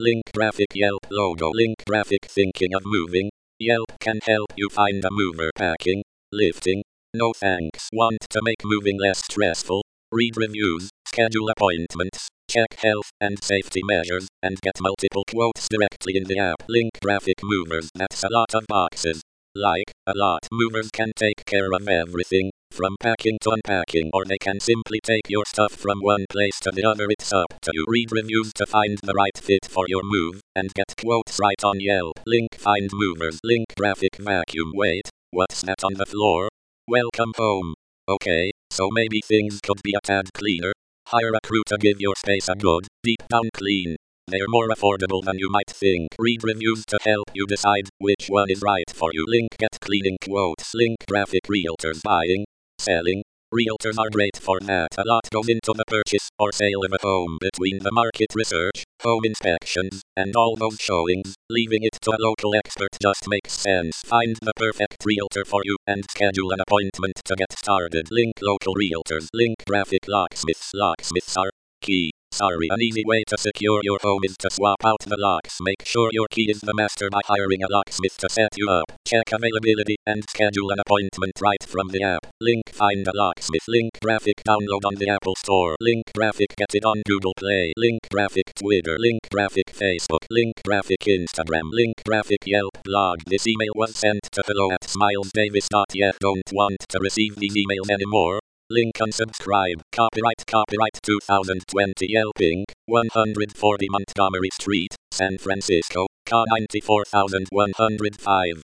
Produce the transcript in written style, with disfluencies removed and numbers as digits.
link graphic Yelp logo, link graphic thinking of moving. Yelp can help you find a mover. Packing, lifting, no thanks. Want to make moving less stressful? Read reviews, schedule appointments, check health and safety measures, and get multiple quotes directly in the app. Link graphic movers. That's a lot of boxes. Like, a lot. Movers can take care of everything, from packing to unpacking, or they can simply take your stuff from one place to the other. It's up to you. Read reviews to find the right fit for your move, and get quotes right on Yelp. Link find movers. Link graphic vacuum. Wait, what's that on the floor? Welcome home. Okay, so maybe things could be a tad cleaner. Hire a crew to give your space a good, deep down clean. They're more affordable than you might think. Read reviews to help you decide which one is right for you. Link get cleaning quotes. Link graphic realtors. Buying, selling. Realtors are great for that. A lot goes into the purchase or sale of a home. Between the market research, home inspections, and all those showings, leaving it to a local expert just makes sense. Find the perfect realtor for you and schedule an appointment to get started. Link local realtors. Link graphic locksmiths. Locksmiths are key. An easy way to secure your home is to swap out the locks. Make sure your key is the master by hiring a locksmith to set you up. Check availability and schedule an appointment right from the app. Link find a locksmith. Link graphic download on the Apple Store. Link graphic get it on Google Play. Link graphic Twitter. Link graphic Facebook. Link graphic Instagram. Link graphic Yelp blog. This email was sent to hello@smilesdavis.yet. Don't want to receive these emails anymore. Link unsubscribe. Copyright 2020 Yelp Inc. 140 Montgomery Street, San Francisco, CA 94105.